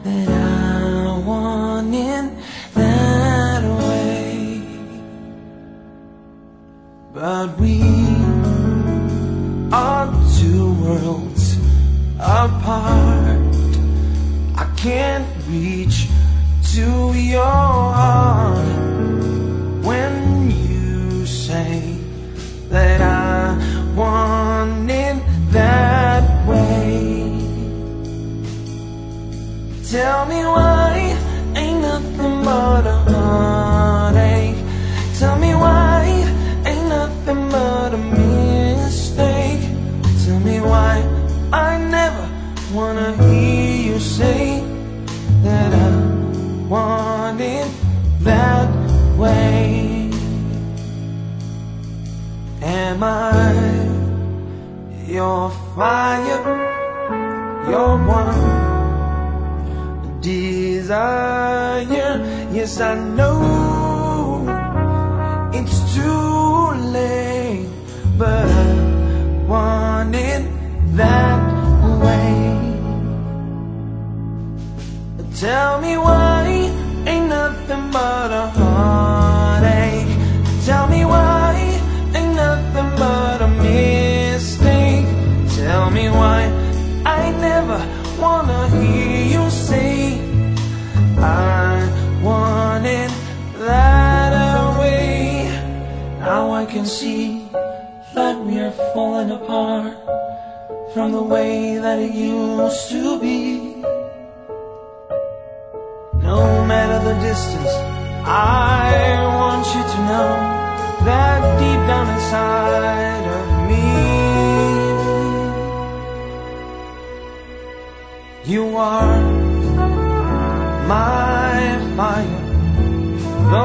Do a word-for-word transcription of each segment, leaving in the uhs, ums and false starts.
that I want it that way. But we are two worlds apart. I can't reach to your heart when you say that I want it that way. Tell me why ain't nothing but a heartache. Tell me why ain't nothing but a mistake. Tell me why I never wanna hear you say that I want it that way. Am I your fire, your one desire? Yes, I know it's too late, but I want it that way. Tell me why ain't nothing but a heartache. Tell me why ain't nothing but a mistake. Tell me why I never wanna hear you say I want it that way. Now I can see that we are falling apart from the way that it used to be. No matter the distance, I want you to know that deep down inside of me, you are my fire, the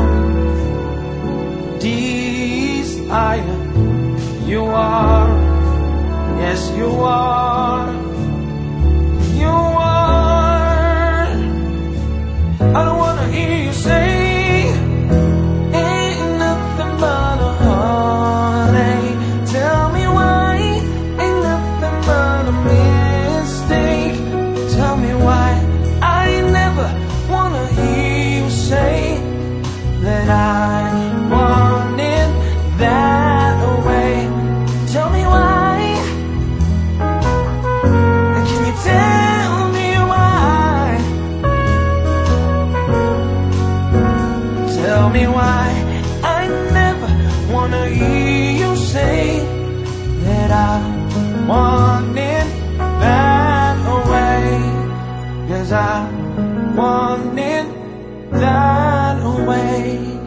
one desire. You are, yes you are, you are. I don't wanna hear you say ain't nothing but a heartache. Tell me why ain't nothing but a mistake. Tell me why I never wanna hear you say that I want it that way. Tell me why. Can you tell me why? Tell me why I never wanna hear you say that I want it that way. 'Cause I want it that way.